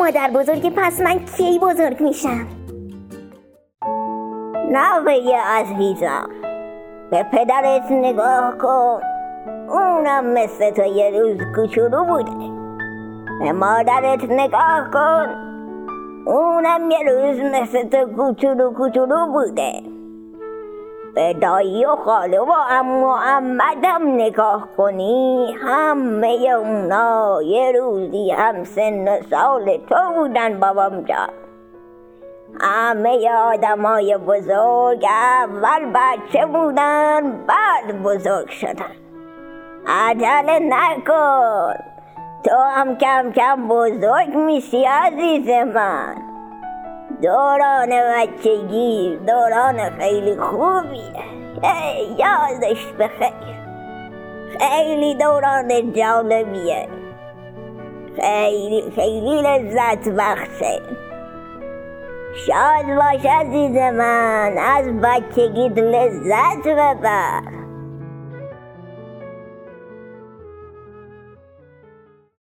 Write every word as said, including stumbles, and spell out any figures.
مادر بزرگ، پس من کی بزرگ میشم؟ نوه عزیزم، به پدرت نگاه کن، اونم مثل تو یه روز کوچولو بوده. به مادرت نگاه کن، اونم یه روز مثل تو کوچولو کوچولو بوده. به دایی و خاله و عمو و عمتم نگاه کنی، همه اونا یه روزی هم سن و سال تو بودن بابام جان. همه آدمای بزرگ اول بچه بودن، بعد بزرگ شدن. عجله نکن، تو هم کم کم بزرگ میشی عزیز من. دوران بچگی دوران خیلی خوبیه، یادش بخیر. خیلی دوران جالبیه، خیلی خیلی لذت بخشه. شاد باش عزیز من، از بچگیت لذت ببر.